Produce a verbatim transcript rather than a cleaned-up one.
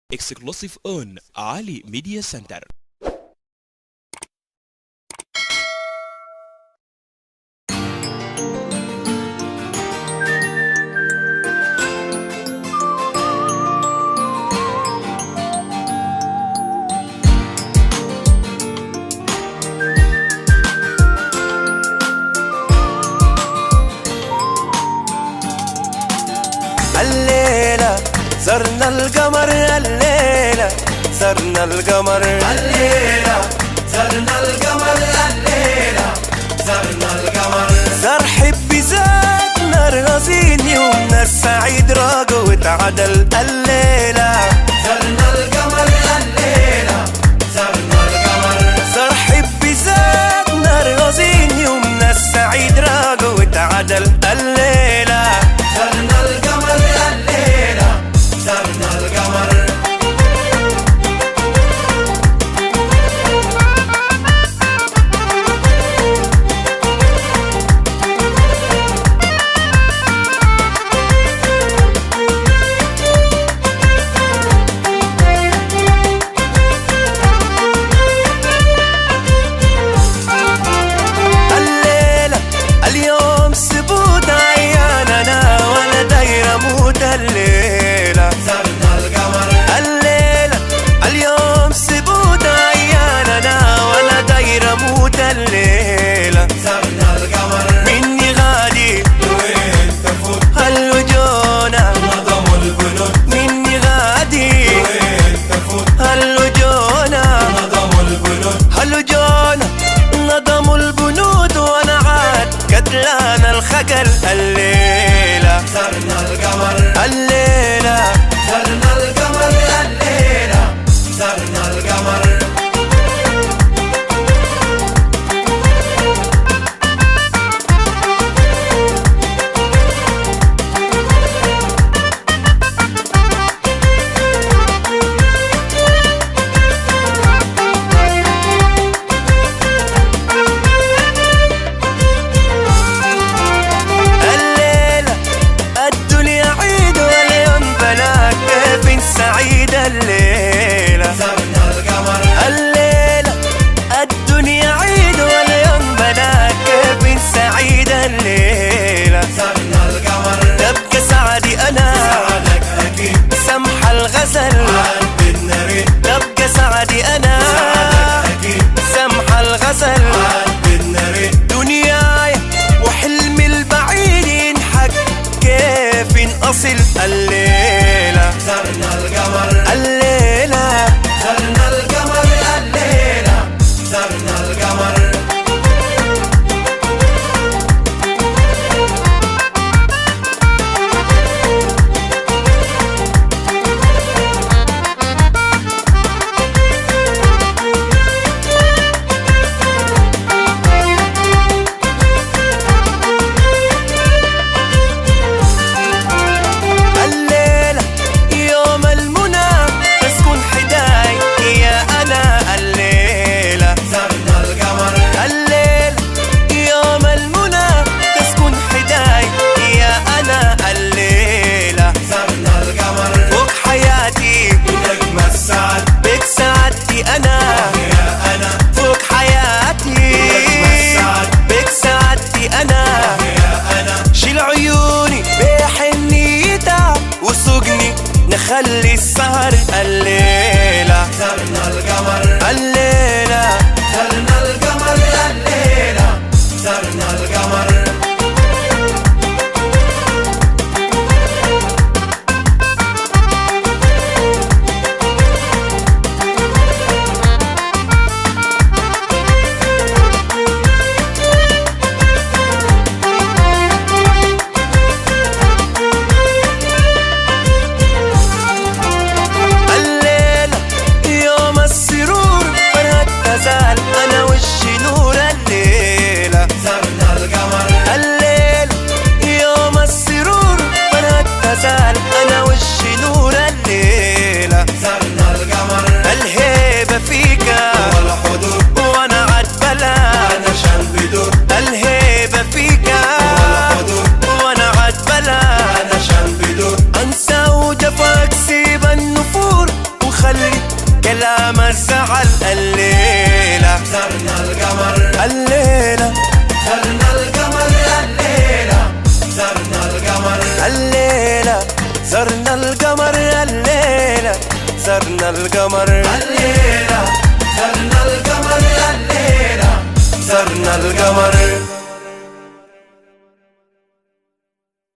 Exclusive on Ali Media Center. الليلة زرنا القمر، الليلة زرنا القمر، الليلة زرنا القمر، الليلة زرنا القمر. زار حبي زادنا الرزين يومنا السعيد راق وتعدل. الليلة زرنا القمر، الليلة زرنا القمر. زار حبي زادنا الرزين يومنا السعيد راق وتعدل. الليلة زرنا القمر، الليلة زرنا القمر. الليلة اليوم سبوت عياننا وانا داير اموت. الليلة زرنا القمر، الليلة اليوم سبوت عياننا وانا داير اموت. الليلة زرنا القمر. مني غادي وين تفوت هالوجونا نظم البنود، مني غادي وين تفوت هالوجونا نظم البنود. هالوجونا نظموا البنود وانا عاد قتلان الخجل. الليلة زرنا القمر، الليلة زرنا القمر، الليلة زرنا القمر. الليلة الدنيا عيد واليوم بلاك كيف سعيد. الليلة زرنا القمر، الليلة الدنيا عيد واليوم بلاك كيف سعيد. الليلة زرنا القمر. تبقى سعدي أنا سعدك أكيد سمح الغزل. عاد بالنريد، تبقى سعدي أنا سعدك أكيد سمح الغزل. عاد بالنريد. دنياي وحلمي البعيد ينحق كيف أصل. الليلة زرنا القمر، الليلة زرنا القمر، الليلة زرنا القمر. الليلة يوم المنى تسكن حداي يا أنا. الليلة زرنا القمر، الليلة يوم المنى تسكن حداي يا أنا. الليلة زرنا القمر. فوق حياتي نجم السعد بك سعادتي أنا. يا أنا، فوق حياتي بك سعادتي أنا. يا أنا. شيل عيوني بحنيتها وسوقني نخلي السهر. الليلة زرنا القمر، الليلة زرنا القمر، الليلة زرنا القمر. الليلة يوم السرور كلام الزعل الليلة زرنا القمر الليلة زرنا القمر الليلة زرنا القمر الليلة زرنا القمر الليلة زرنا القمر الليلة زرنا القمر